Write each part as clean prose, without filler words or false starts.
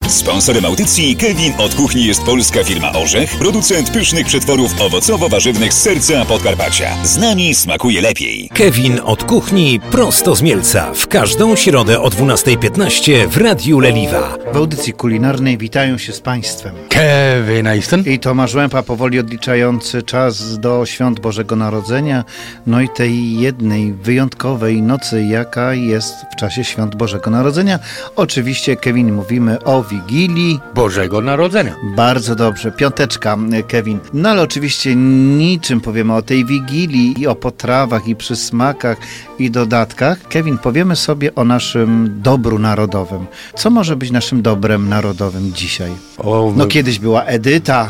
Sponsorem audycji Kevin od kuchni jest polska firma Orzech, producent pysznych przetworów owocowo-warzywnych z serca Podkarpacia. Z nami smakuje lepiej. Kevin od kuchni prosto z Mielca. W każdą środę o 12:15 w Radiu Leliwa. W audycji kulinarnej witają się z Państwem Kevin Easton i Tomasz Łępa, powoli odliczający czas do świąt Bożego Narodzenia, no i tej jednej wyjątkowej nocy, jaka jest w czasie świąt Bożego Narodzenia. Oczywiście, Kevin, mówimy o Wigilii Bożego Narodzenia. Bardzo dobrze, piąteczka, Kevin. No ale oczywiście niczym powiemy o tej Wigilii i o potrawach i przysmakach i dodatkach. Kevin, powiemy sobie o naszym dobru narodowym. Co może być naszym dobrem narodowym dzisiaj? No kiedyś była Edyta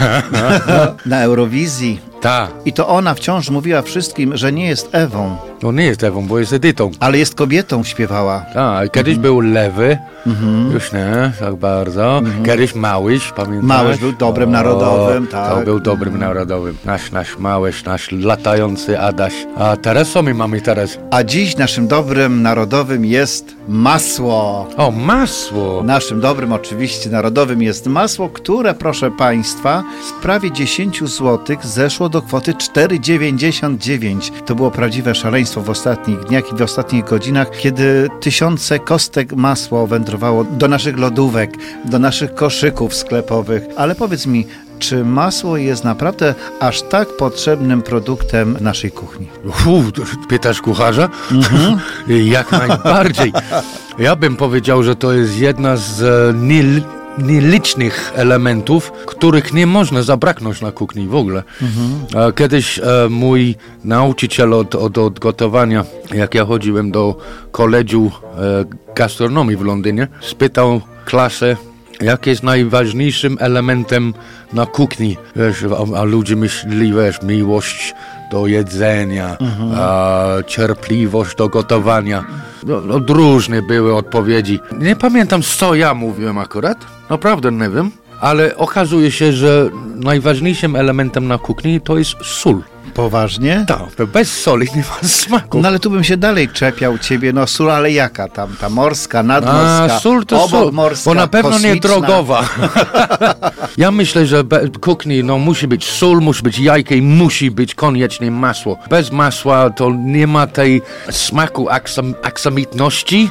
na Eurowizji. Tak. I to ona wciąż mówiła wszystkim, że nie jest Ewą. No nie jest Ewą, bo jest Edytą. Ale jest kobietą, śpiewała. Tak, kiedyś był Lewy, już nie, tak bardzo. Kiedyś Małyś, pamiętasz? Małyś był dobrem narodowym, tak. To był dobrym narodowym. Nasz Małyś, nasz latający Adaś. A teraz co my mamy teraz? A dziś naszym dobrem narodowym jest masło. O, masło! Naszym dobrem oczywiście narodowym jest masło, które, proszę Państwa, z prawie 10 zł zeszło do kwoty 4,99. To było prawdziwe szaleństwo w ostatnich dniach i w ostatnich godzinach, kiedy tysiące kostek masła wędrowało do naszych lodówek, do naszych koszyków sklepowych. Ale powiedz mi, czy masło jest naprawdę aż tak potrzebnym produktem w naszej kuchni? Pytasz kucharza? Jak najbardziej. Ja bym powiedział, że to jest jedna z nielicznych elementów, których nie można zabraknąć na kuchni w ogóle. Kiedyś mój nauczyciel od gotowania, jak ja chodziłem do koledżu gastronomii w Londynie, spytał klasę, jaki jest najważniejszym elementem na kuchni. Wiesz, a ludzie myśleli, wiesz, miłość do jedzenia, cierpliwość do gotowania. No, różne były odpowiedzi. Nie pamiętam, co ja mówiłem akurat. Naprawdę nie wiem. Ale okazuje się, że najważniejszym elementem na kuchni to jest sól. Poważnie? Tak, bez soli nie ma smaku. No ale tu bym się dalej czepiał ciebie, no sól, ale jaka tam? Ta morska, nadmorska, sól to obokmorska, bo na pewno kosmiczna. nie drogowa. Ja myślę, że w kuchni musi być sól, musi być jajko i musi być koniecznie masło. Bez masła to nie ma tej smaku aksamitności,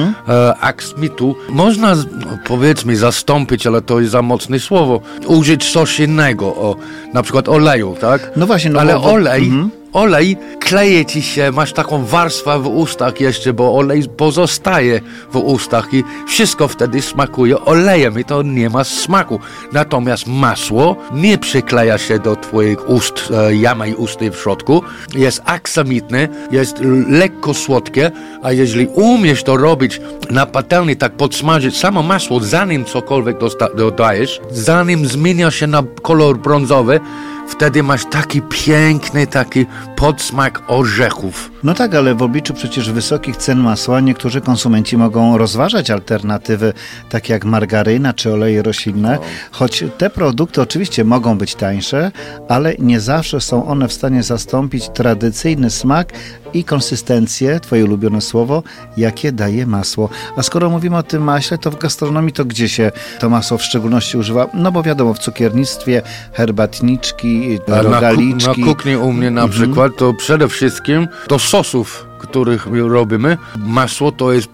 aksamitu. Można, powiedzmy, zastąpić, ale to jest za mocne słowo, użyć coś innego, na przykład oleju, tak? No właśnie, no ale olej kleje ci się, masz taką warstwę w ustach jeszcze, bo olej pozostaje w ustach i wszystko wtedy smakuje olejem i to nie ma smaku. Natomiast masło nie przykleja się do twoich ust, jamaj usty w środku, jest aksamitne, jest lekko słodkie, a jeżeli umiesz to robić na patelni, tak podsmażyć samo masło, zanim cokolwiek dodajesz, zanim zmienia się na kolor brązowy, wtedy masz taki piękny, taki podsmak orzechów. No tak, ale w obliczu przecież wysokich cen masła niektórzy konsumenci mogą rozważać alternatywy takie jak margaryna czy oleje roślinne, choć te produkty oczywiście mogą być tańsze, ale nie zawsze są one w stanie zastąpić tradycyjny smak i konsystencję, twoje ulubione słowo, jakie daje masło. A skoro mówimy o tym maśle, to w gastronomii to gdzie się to masło w szczególności używa? No bo wiadomo, w cukiernictwie, herbatniczki, rogaliczki. Na kuchni u mnie na przykład to przede wszystkim do sosów, których robimy. Masło to jest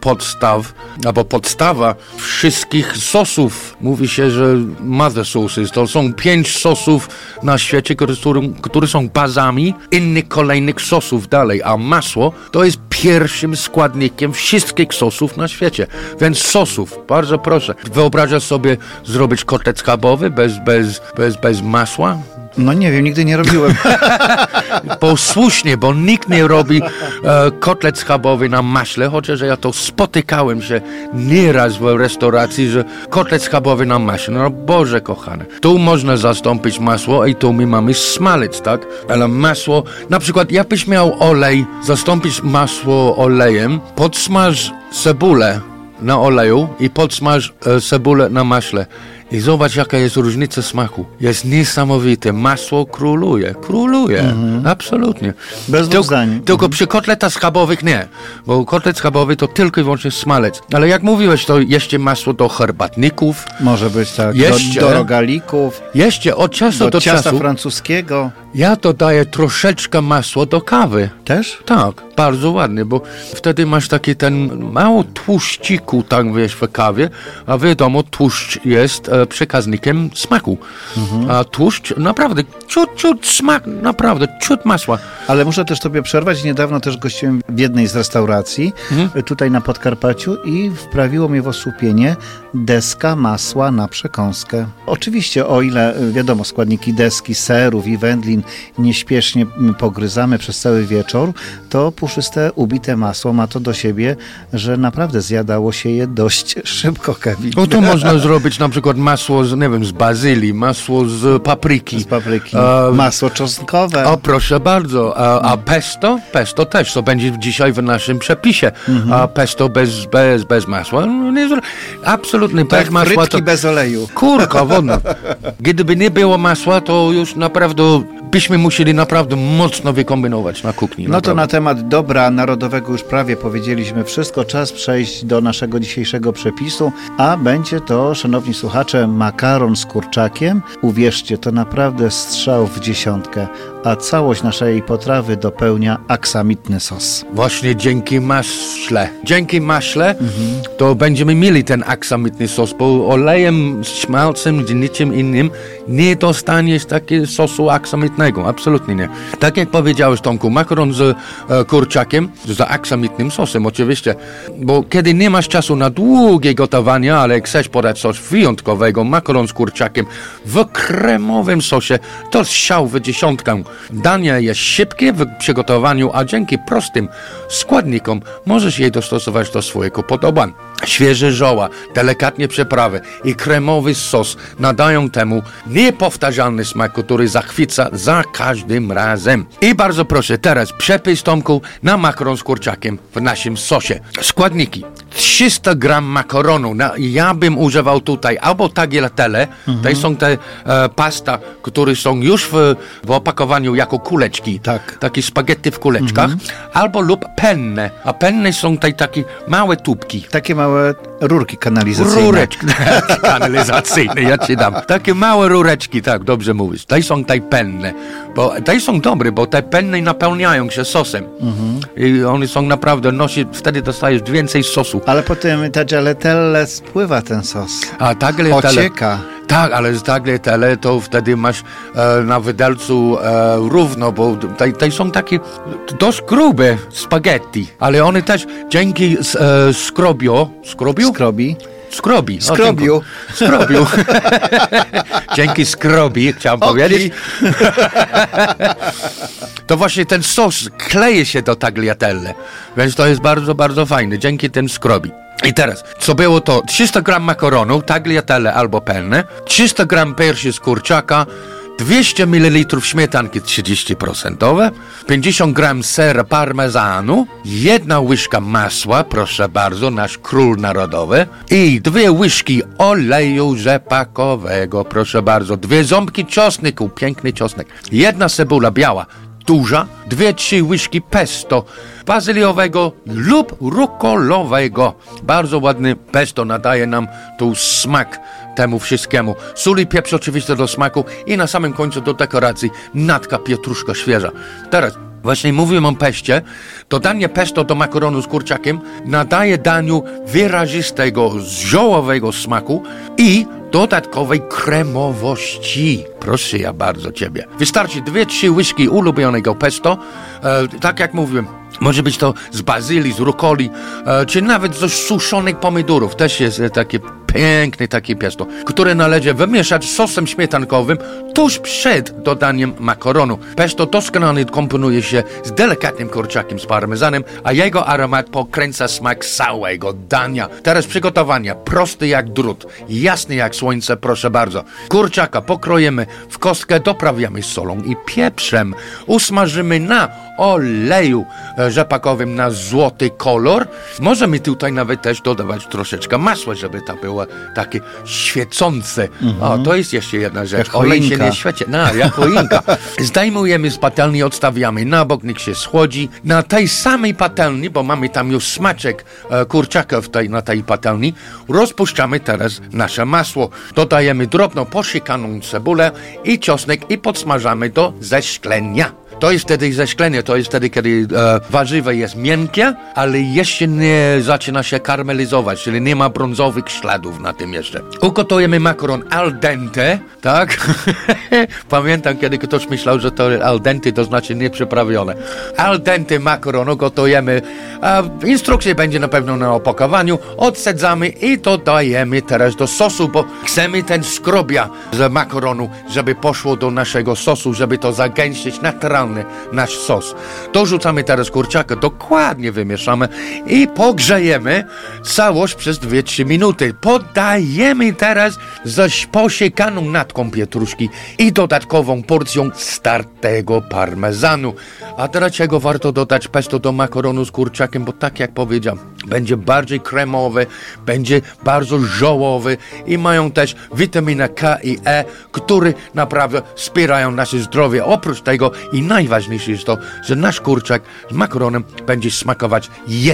podstawa wszystkich sosów. Mówi się, że mother sauces. To są 5 sosów na świecie, które są bazami innych kolejnych sosów dalej. A masło to jest pierwszym składnikiem wszystkich sosów na świecie. Więc sosów, bardzo proszę. Wyobrażasz sobie zrobić kotlet schabowy bez masła? No nie wiem, nigdy nie robiłem. Posłusznie, bo nikt nie robi kotlet schabowy na maśle, chociaż ja to spotykałem się nieraz w restauracji, że kotlet schabowy na maśle. No Boże kochane. Tu można zastąpić masło i tu my mamy smalec, tak? Ale masło, na przykład jakbyś miał olej, zastąpić masło olejem, podsmaż cebulę na oleju i podsmaż cebulę na maśle. I zobacz, jaka jest różnica smaku. Jest niesamowite. Masło króluje. Absolutnie. Bez dwóch zdań. Tylko przy kotletach schabowych nie. Bo kotlet schabowy to tylko i wyłącznie smalec. Ale jak mówiłeś, to jeszcze masło do herbatników. Może być tak. Jeszcze, do rogalików. Jeszcze od czasu do ciasta czasu. francuskiego. Ja dodaję troszeczkę masła do kawy. Też? Tak, bardzo ładnie, bo wtedy masz taki ten mało tłuściku, tak wiesz, w kawie, a wiadomo, tłuszcz jest przekaźnikiem smaku. A tłuszcz, naprawdę, ciut smak, naprawdę, ciut masła. Ale muszę też tobie przerwać. Niedawno też gościłem w jednej z restauracji tutaj na Podkarpaciu i wprawiło mnie w osłupienie deska masła na przekąskę. Oczywiście, o ile wiadomo, składniki deski, serów i wędlin nieśpiesznie pogryzamy przez cały wieczór, to puszyste, ubite masło ma to do siebie, że naprawdę zjadało się je dość szybko, Kevin. No to można zrobić na przykład masło z, nie wiem, z bazylii, masło z papryki. Masło czosnkowe. O, proszę bardzo. A pesto? Pesto też, to będzie dzisiaj w naszym przepisie. A pesto bez masła? No, nie, absolutnie bez tak, masła. Frytki bez oleju. Kurka wodna. Gdyby nie było masła, to już naprawdę byśmy musieli naprawdę mocno wykombinować na kuchni. No to na temat dobra narodowego już prawie powiedzieliśmy wszystko. Czas przejść do naszego dzisiejszego przepisu, a będzie to, szanowni słuchacze, makaron z kurczakiem. Uwierzcie, to naprawdę strzał w dziesiątkę, a całość naszej potrawy dopełnia aksamitny sos. Właśnie dzięki maśle to będziemy mieli ten aksamitny sos, bo olejem, śmalcem, niczym innym nie dostaniesz takiego sosu aksamitnego, absolutnie nie. Tak jak powiedziałeś, Tomku, makaron z kurczakiem, z aksamitnym sosem oczywiście, bo kiedy nie masz czasu na długie gotowanie, ale chcesz podać coś wyjątkowego, makaron z kurczakiem w kremowym sosie, to strzał w dziesiątkę. Danie jest szybkie w przygotowaniu, a dzięki prostym składnikom możesz je dostosować do swojego podobań. Świeże zioła, delikatnie przyprawy i kremowy sos nadają temu niepowtarzalny smak, który zachwyca za każdym razem. I bardzo proszę, teraz przepis, Tomku, na makaron z kurczakiem w naszym sosie. Składniki. 300 gram makaronu. Ja bym używał tutaj albo tagliatelle, to są te pasta, które są już w opakowaniu jako kuleczki. Tak. Takie spaghetti w kuleczkach. Albo lub penne. A penne są takie małe tubki. Takie małe rurki kanalizacyjne. Rureczki kanalizacyjne, ja ci dam. Takie małe rureczki, tak, dobrze mówisz. Te są te penne. Bo te są dobre, bo te penne napełniają się sosem. I one są naprawdę, wtedy dostajesz więcej sosu. Ale potem tagliatelle spływa ten sos. A tagliatelle ocieka. Tak, ale z tagliatelle to wtedy masz na widelcu równo, bo te są takie dość grube spaghetti, ale one też dzięki skrobiu. Dzięki skrobi, chciałem powiedzieć. To właśnie ten sos kleje się do tagliatelle, więc to jest bardzo, bardzo fajne, dzięki tym skrobi. I teraz, co było to? 300 gram makaronu, tagliatelle albo penne, 300 gram piersi z kurczaka, 200 ml śmietanki 30%, 50 gram sera parmezanu, 1 łyżka masła, proszę bardzo, nasz król narodowy, i 2 łyżki oleju rzepakowego, proszę bardzo, 2 ząbki czosnku, piękny czosnek, 1 cebula biała, duża, 2-3 łyżki pesto bazyliowego lub rukolowego. Bardzo ładny pesto nadaje nam tu smak temu wszystkiemu. Sól i pieprz oczywiście do smaku i na samym końcu do dekoracji natka pietruszka świeża. Teraz właśnie mówiłem o peście. Dodanie pesto do makaronu z kurczakiem nadaje daniu wyrazistego, ziołowego smaku i dodatkowej kremowości. Proszę ja bardzo ciebie. Wystarczy 2-3 łyżki ulubionego pesto. Tak jak mówiłem, może być to z bazylii, z rukoli, czy nawet ze suszonych pomidorów. Też jest takie piękne takie pesto, które należy wymieszać z sosem śmietankowym tuż przed dodaniem makaronu. Pesto doskonale komponuje się z delikatnym kurczakiem z parmezanem, a jego aromat pokręca smak całego dania. Teraz przygotowania. Prosty jak drut, jasny jak słońce, proszę bardzo. Kurczaka pokroimy w kostkę, doprawiamy solą i pieprzem. Usmażymy na oleju rzepakowym na złoty kolor. Możemy tutaj nawet też dodawać troszeczkę masła, żeby to było białe, takie świecące. O, to jest jeszcze jedna rzecz. Jak Olej się choinka. nie świeci. No, jak choinka. Zdejmujemy z patelni, odstawiamy na bok, niech się schłodzi. Na tej samej patelni, bo mamy tam już smaczek kurczaka na tej patelni, rozpuszczamy teraz nasze masło. Dodajemy drobno posiekaną cebulę i czosnek i podsmażamy do zeszklenia. To jest wtedy zeszklenie, to jest wtedy, kiedy warzywo jest miękkie, ale jeszcze nie zaczyna się karmelizować, czyli nie ma brązowych śladów na tym jeszcze. Ugotujemy makaron al dente, tak? Pamiętam, kiedy ktoś myślał, że to al dente to znaczy nieprzyprawione. Al dente makaron ugotujemy, instrukcja będzie na pewno na opakowaniu, odsadzamy i dodajemy teraz do sosu, bo chcemy ten skrobia z makaronu, żeby poszło do naszego sosu, żeby to zagęścić naturalnie nasz sos. Dorzucamy teraz kurczaka, dokładnie wymieszamy i pogrzejemy całość przez 2-3 minuty. Podajemy teraz z posiekaną natką pietruszki i dodatkową porcją startego parmezanu. A dlaczego warto dodać pesto do makaronu z kurczakiem? Bo tak jak powiedziałem, będzie bardziej kremowy, będzie bardzo żołowy i mają też witaminę K i E, które naprawdę wspierają nasze zdrowie. Oprócz tego i najważniejsze jest to, że nasz kurczak z makaronem będzie smakować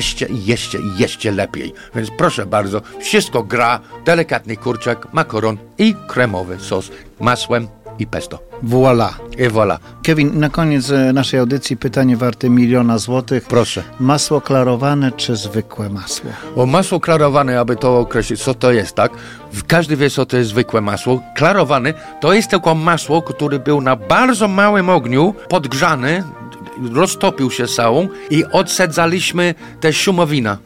jeszcze lepiej. Więc proszę bardzo, wszystko gra, delikatny kurczak, makaron i kremowy sos masłem i pesto. Voilà. I voilà. Kevin, na koniec naszej audycji pytanie warte 1 000 000 złotych. Proszę. Masło klarowane czy zwykłe masło? O masło klarowane, aby to określić, co to jest, tak? Każdy wie, co to jest zwykłe masło. Klarowane to jest tylko masło, które było na bardzo małym ogniu, podgrzane, roztopił się całą i odsadzaliśmy te szumowina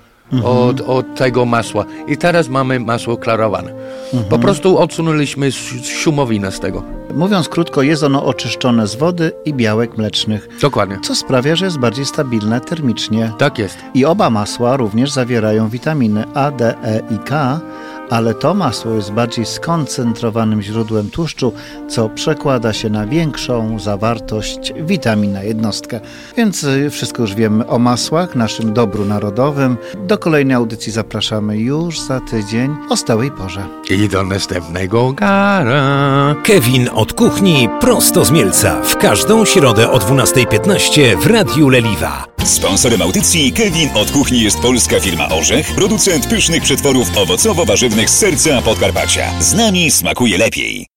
od tego masła. I teraz mamy masło klarowane. Po prostu odsunęliśmy szumowinę z tego. Mówiąc krótko, jest ono oczyszczone z wody i białek mlecznych, Dokładnie. co sprawia, że jest bardziej stabilne termicznie. Tak jest. I oba masła również zawierają witaminy A, D, E i K, ale to masło jest bardziej skoncentrowanym źródłem tłuszczu, co przekłada się na większą zawartość witamin na jednostkę. Więc wszystko już wiemy o masłach, naszym dobru narodowym. Do kolejnej audycji zapraszamy już za tydzień o stałej porze. I do następnego gara. Kevin od kuchni prosto z Mielca. W każdą środę o 12:15 w Radiu Leliwa. Sponsorem audycji Kevin od kuchni jest polska firma Orzech, producent pysznych przetworów owocowo-warzywnych z serca Podkarpacia. Z nami smakuje lepiej.